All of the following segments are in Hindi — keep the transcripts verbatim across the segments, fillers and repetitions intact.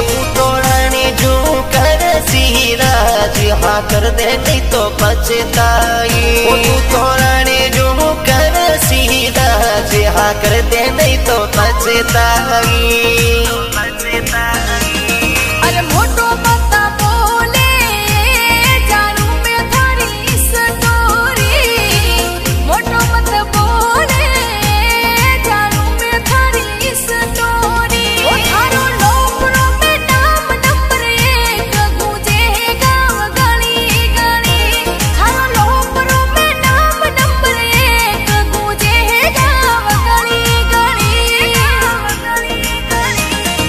तू तो रानी जो कर सिराज हाँ कर दे नहीं तो पछताई। तू तो रानी जो कर सिराज हाँ कर दे नहीं तो पछताई। अरे मोटो बता बोले जानू में थारी स्टोरी, मोटो मत बोले जानू में थारी स्टोरी। ओ थारो लोकरो में नाम नंबर एक गूंजे गाँव गली गली, थारो लोकरो में नाम नंबर एक गूंजे गाँव गली गली गली गली।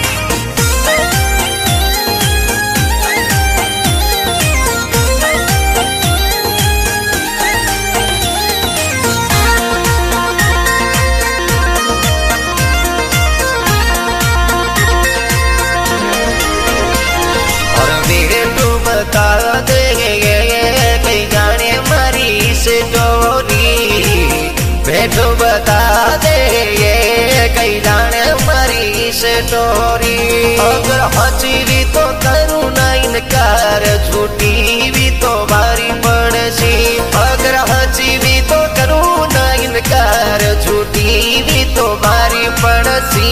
बता दे कई जाने मरी स्टोरी, बैठो बता दे कई जाने मरी स्टोरी। अगर हंसी तो करूँ ना इनकार, झूठी भी तो भारी पड़सी। अगर हंसी भी तो करूँ ना इनकार, झूठी भी तो भारी पड़सी।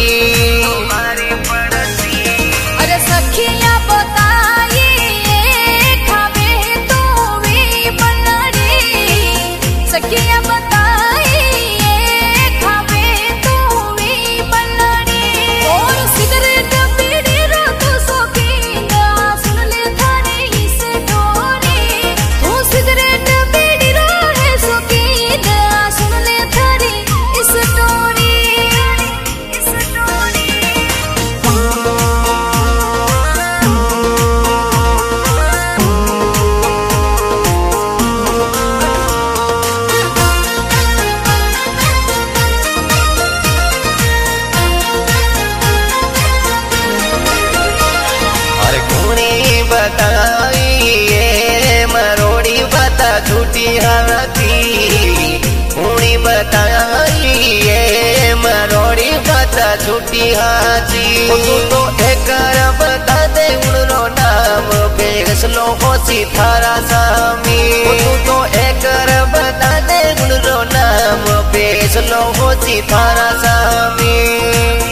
अरे सखिया सखिया बताई खावे तू भी बल्लड़ी, और सिगरेट बीड़ी रो तू शौकीन सुन ले थारी स्टोरी। तू सिगरेट बीड़ी रो है शौकीन सुन ले थारी स्टोरी स्टोरी। बताई ये मरोड़ी बता झूठी हाथी, उड़ी बताई ये मरोड़ी बता झूठी हाथी। तू तो एक बता दे उड़ो नाम फैसलो होसी थारा सामी। तू तो एक बता दे उड़ो नाम फैसलो होसी थारा सामी।